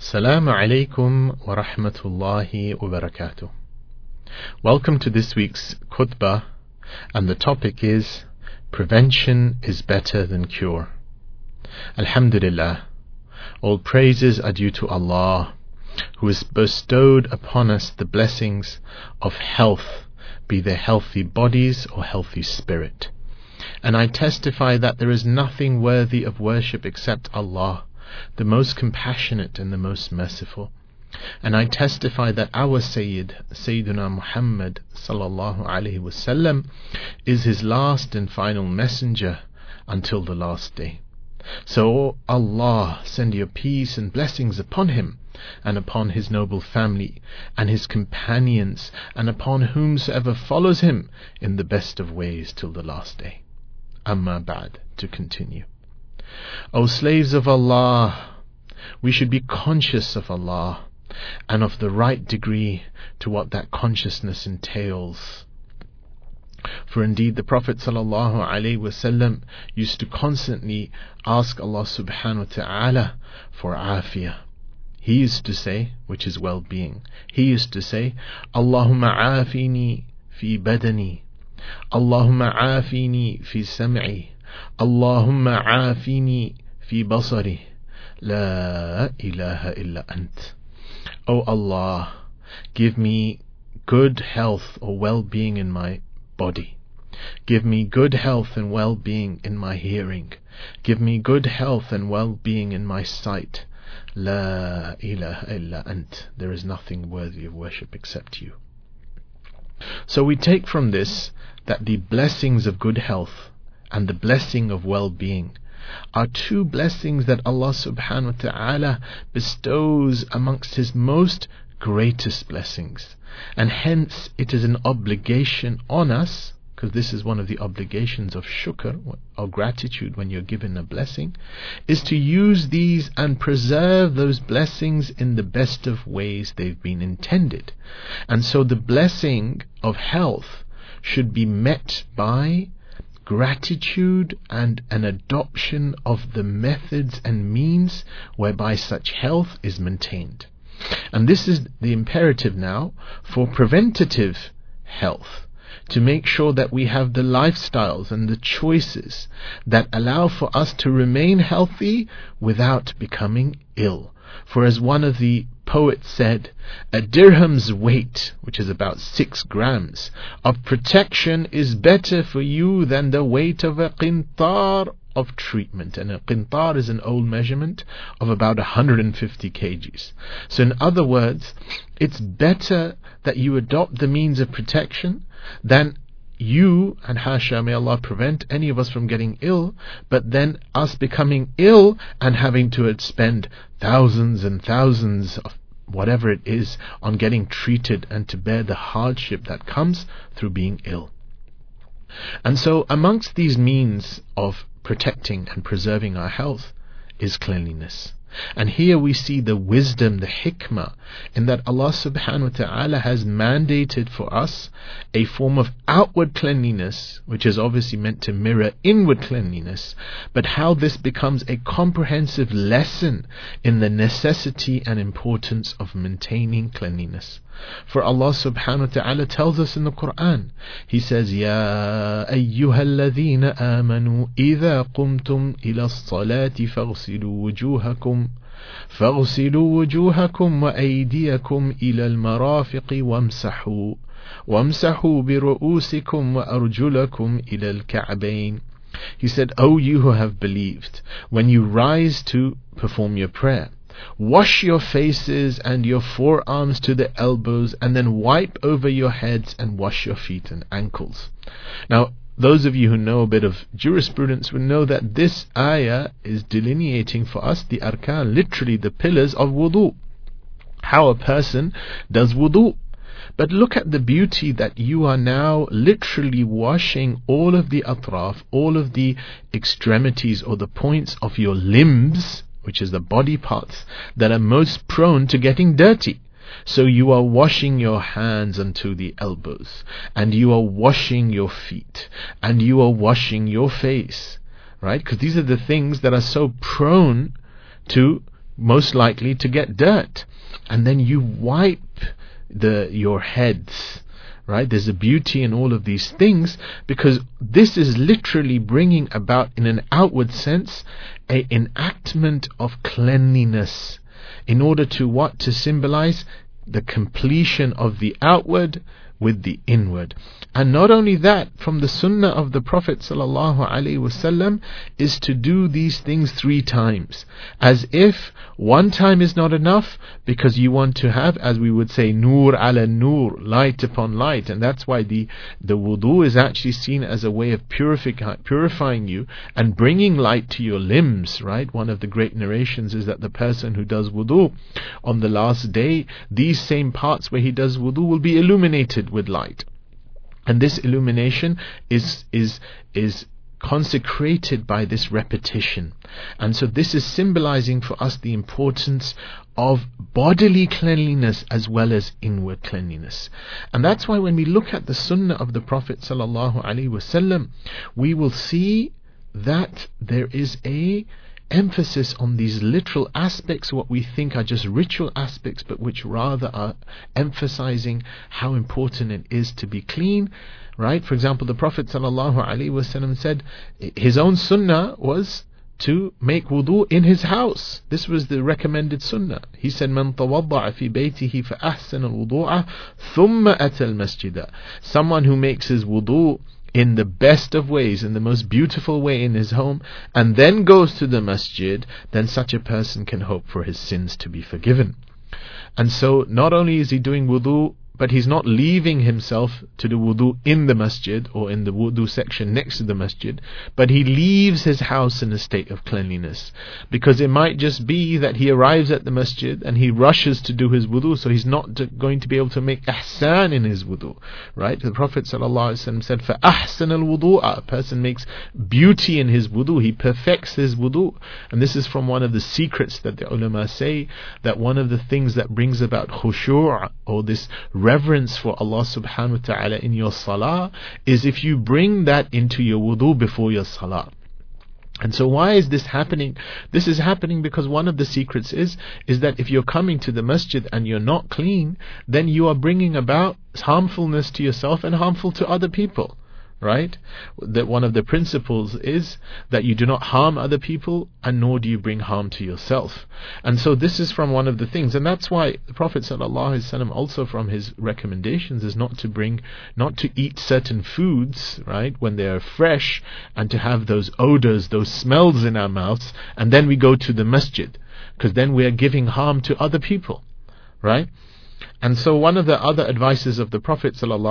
Assalamu alaikum wa rahmatullahi wa barakatuh. Welcome to this week's khutbah, and the topic is Prevention is better than cure. Alhamdulillah, all praises are due to Allah, who has bestowed upon us the blessings of health, be they healthy bodies or healthy spirit. And I testify that there is nothing worthy of worship except Allah, the most compassionate and the most merciful. And I testify that our Sayyiduna Muhammad sallallahu alaihi wasallam is his last and final messenger until the last day. So Allah, send your peace and blessings upon him, and upon his noble family and his companions, and upon whomsoever follows him in the best of ways till the last day. Amma ba'd, to continue. O slaves of Allah, we should be conscious of Allah and of the right degree to what that consciousness entails. For indeed the Prophet ﷺ used to constantly ask Allah subhanahu wa ta'ala for afiyah. He used to say, which is well-being, he used to say, Allahumma afini fi badani, Allahumma afini fi sam'i, Allahumma afini fi basari, la ilaha illa ant. O Allah, give me good health or well-being in my body. Give me good health and well-being in my hearing. Give me good health and well-being in my sight. La ilaha illa ant. There is nothing worthy of worship except you. So we take from this that the blessings of good health and the blessing of well-being are two blessings that Allah subhanahu wa ta'ala bestows amongst his most greatest blessings. And hence it is an obligation on us, because this is one of the obligations of shukr, or gratitude when you're given a blessing, is to use these and preserve those blessings in the best of ways they've been intended. And so the blessing of health should be met by gratitude and an adoption of the methods and means whereby such health is maintained. And this is the imperative now for preventative health, to make sure that we have the lifestyles and the choices that allow for us to remain healthy without becoming ill. For as one of the poets said, a dirham's weight, which is about 6 grams, of protection is better for you than the weight of a qintar of treatment. And a qintar is an old measurement of about 150 kgs. So in other words, it's better that you adopt the means of protection than you, and hasha, may Allah prevent any of us from getting ill, but then us becoming ill and having to spend thousands and thousands of whatever it is on getting treated and to bear the hardship that comes through being ill. And so amongst these means of protecting and preserving our health is cleanliness. And here we see the wisdom, the hikmah, in that Allah subhanahu wa ta'ala has mandated for us a form of outward cleanliness, which is obviously meant to mirror inward cleanliness, but how this becomes a comprehensive lesson in the necessity and importance of maintaining cleanliness. For Allah subhanahu wa ta'ala tells us in the Quran, He says, Ya ayyuhalladhina amanu idha qumtum ila as-salati faghsilu wujuhakum wa aydiyakum ila al-marafiqi wamsahu bi ru'usikum wa arjulakum ila al-ka'bayn. He said, O you who have believed, when you rise to perform your prayer, wash your faces and your forearms to the elbows, and then wipe over your heads and wash your feet and ankles. Now, those of you who know a bit of jurisprudence will know that this ayah is delineating for us the arkan, literally the pillars of wudu, how a person does wudu. But look at the beauty that you are now literally washing all of the atraf, all of the extremities or the points of your limbs, which is the body parts that are most prone to getting dirty. So you are washing your hands unto the elbows, and you are washing your feet, and you are washing your face, right? Because these are the things that are so prone to most likely to get dirt, and then you wipe your heads. Right? There's a beauty in all of these things, because this is literally bringing about, in an outward sense, an enactment of cleanliness, in order to what? To symbolize the completion of the outward with the inward. And not only that, from the sunnah of the Prophet ﷺ is to do these things 3 times, as if one time is not enough, because you want to have, as we would say, nur ala nur, light upon light. And that's why the wudu is actually seen as a way of purifying you and bringing light to your limbs, right? One of the great narrations is that the person who does wudu on the last day, these same parts where he does wudu will be illuminated with light. And this illumination is consecrated by this repetition. And so this is symbolizing for us the importance of bodily cleanliness as well as inward cleanliness. And that's why when we look at the sunnah of the Prophet ﷺ, we will see that there is a emphasis on these literal aspects, what we think are just ritual aspects, but which rather are emphasizing how important it is to be clean. Right? For example, the Prophet ﷺ said his own sunnah was to make wudu in his house. This was the recommended sunnah. He said, "Man tawadda'a fi baytihi fa ahsana al-wudu'a thumma ata al-masjida." Someone who makes his wudu in the best of ways, in the most beautiful way in his home, and then goes to the masjid, then such a person can hope for his sins to be forgiven. And so not only is he doing wudu, but he's not leaving himself to do wudu in the masjid or in the wudu section next to the masjid, but he leaves his house in a state of cleanliness. Because it might just be that he arrives at the masjid and he rushes to do his wudu, so he's not going to be able to make ihsan in his wudu. Right? The Prophet ﷺ said, فَأَحْسَنَ الْوُضُوءَ. A person makes beauty in his wudu, he perfects his wudu. And this is from one of the secrets that the ulama say, that one of the things that brings about khushu' or this reverence for Allah subhanahu wa ta'ala in your salah is if you bring that into your wudu before your salah. And so why is this happening? This is happening because one of the secrets is that if you're coming to the masjid and you're not clean, then you are bringing about harmfulness to yourself and harmful to other people. Right? That one of the principles is that you do not harm other people, and nor do you bring harm to yourself. And so this is from one of the things, and that's why the Prophet ﷺ also from his recommendations is not to eat certain foods, right, when they are fresh, and to have those odors, those smells in our mouths, and then we go to the masjid, because then we are giving harm to other people, right? And so one of the other advices of the Prophet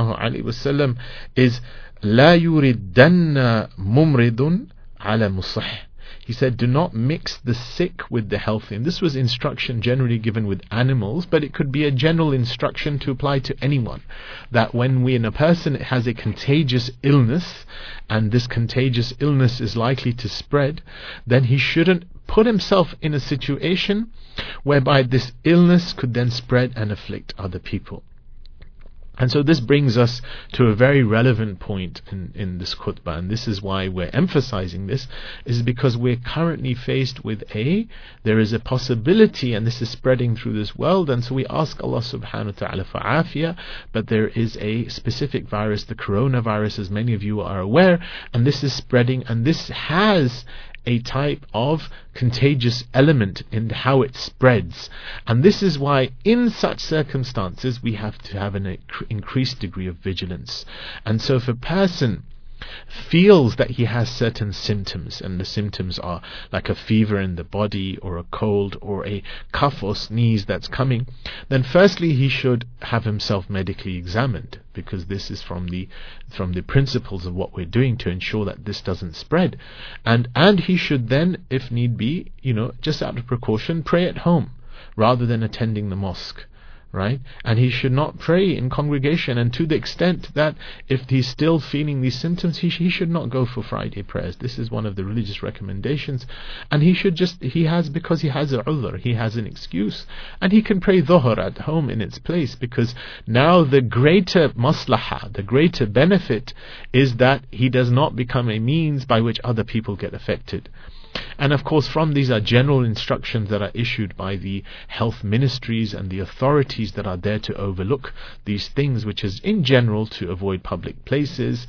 ﷺ is لا يردن ممرض على مصح. He said, do not mix the sick with the healthy. And this was instruction generally given with animals, but it could be a general instruction to apply to anyone. That when a person has a contagious illness, and this contagious illness is likely to spread, then he shouldn't put himself in a situation whereby this illness could then spread and afflict other people. And so this brings us to a very relevant point in this khutbah, and this is why we're emphasizing this, is because we're currently faced with there is a possibility, and this is spreading through this world, and so we ask Allah subhanahu wa ta'ala for afiyah, but there is a specific virus, the coronavirus, as many of you are aware, and this is spreading, and this has a type of contagious element in how it spreads. And this is why in such circumstances we have to have an increased degree of vigilance. And so if a person feels that he has certain symptoms, and the symptoms are like a fever in the body, or a cold, or a cough or sneeze that's coming, then firstly he should have himself medically examined, because this is from the principles of what we're doing to ensure that this doesn't spread. And he should then, if need be, just out of precaution, pray at home rather than attending the mosque. Right? And he should not pray in congregation, and to the extent that if he's still feeling these symptoms, he should not go for Friday prayers. This is one of the religious recommendations, and because he has a udhr, he has an excuse, and he can pray dhuhr at home in its place, because now the greater maslahah, the greater benefit is that he does not become a means by which other people get affected. And of course, from these are general instructions that are issued by the health ministries and the authorities that are there to overlook these things, which is in general to avoid public places,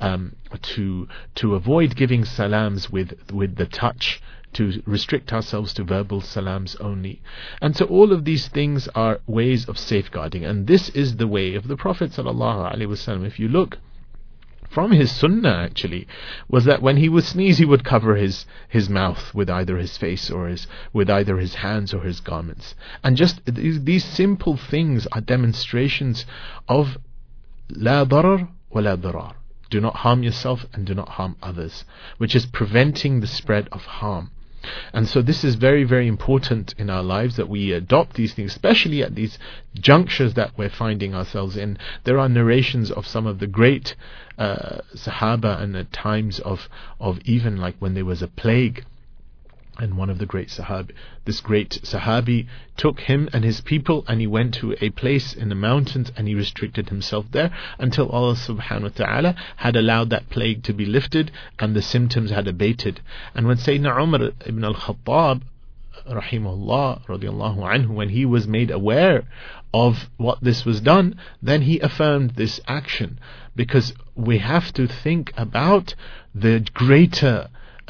to avoid giving salams with the touch, to restrict ourselves to verbal salams only. And so all of these things are ways of safeguarding, and this is the way of the Prophet ﷺ. If you look from his sunnah, actually, was that when he would sneeze, he would cover his mouth with either his face or with either his hands or his garments. And just these simple things are demonstrations of la darar wa la darar. Do not harm yourself and do not harm others, which is preventing the spread of harm. And so this is very, very important in our lives, that we adopt these things, especially at these junctures that we're finding ourselves in. There are narrations of some of the great Sahaba, and at times of even like when there was a plague, and one of the great Sahabi took him and his people, and he went to a place in the mountains, and he restricted himself there until Allah subhanahu wa ta'ala had allowed that plague to be lifted and the symptoms had abated. And when Sayyidina Umar ibn al-Khattab rahimahullah radiallahu anhu, when he was made aware of what this was done, then he affirmed this action, because we have to think about the greater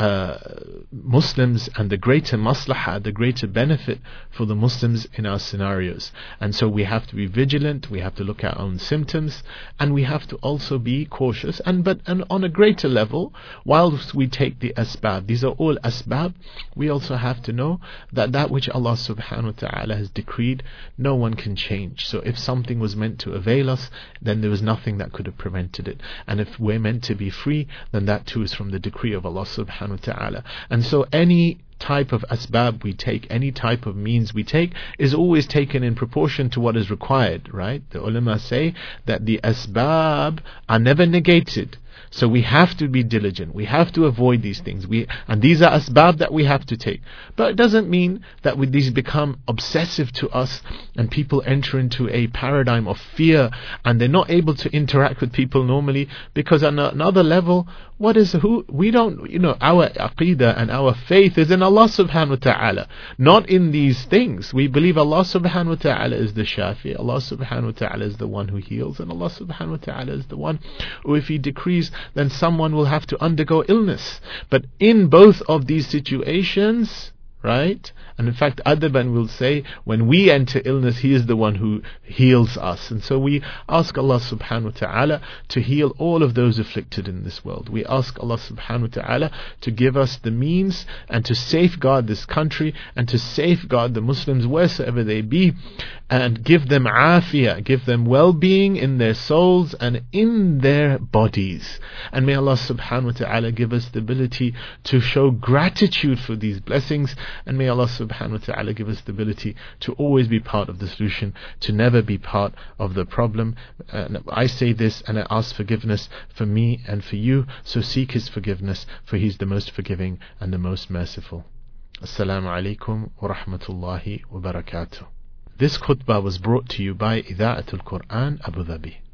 Muslims and the greater maslahah, the greater benefit for the Muslims in our scenarios. And so we have to be vigilant, we have to look at our own symptoms, and we have to also be cautious. And on a greater level, whilst we take the asbab, these are all asbab, we also have to know that which Allah subhanahu wa ta'ala has decreed, no one can change. So if something was meant to avail us, then there was nothing that could have prevented it. And if we're meant to be free, then that too is from the decree of Allah subhanahu wa ta'ala. And so any type of asbab we take, any type of means we take, is always taken in proportion to what is required, right? The ulama say that the asbab are never negated. So we have to be diligent, we have to avoid these things, and these are asbab that we have to take. But it doesn't mean that these become obsessive to us and people enter into a paradigm of fear and they're not able to interact with people normally, because on another level, our aqidah and our faith is in Allah subhanahu wa ta'ala, not in these things. We believe Allah subhanahu wa ta'ala is the shafi, Allah subhanahu wa ta'ala is the one who heals, and Allah subhanahu wa ta'ala is the one who, if He decrees, then someone will have to undergo illness. But in both of these situations, right? And in fact, Adaban will say, when we enter illness, He is the one who heals us. And so we ask Allah subhanahu wa ta'ala to heal all of those afflicted in this world. We ask Allah subhanahu wa ta'ala to give us the means and to safeguard this country and to safeguard the Muslims wheresoever they be, and give them afiyah, give them well-being in their souls and in their bodies. And may Allah subhanahu wa ta'ala give us the ability to show gratitude for these blessings, and may Allah subhanahu wa ta'ala give us the ability to always be part of the solution, to never be part of the problem. I say this and I ask forgiveness for me and for you, so seek His forgiveness, for He's the most forgiving and the most merciful. Assalamu alaikum wa rahmatullahi wa barakatuh. This khutbah was brought to you by Ida'atul Quran Abu Dhabi.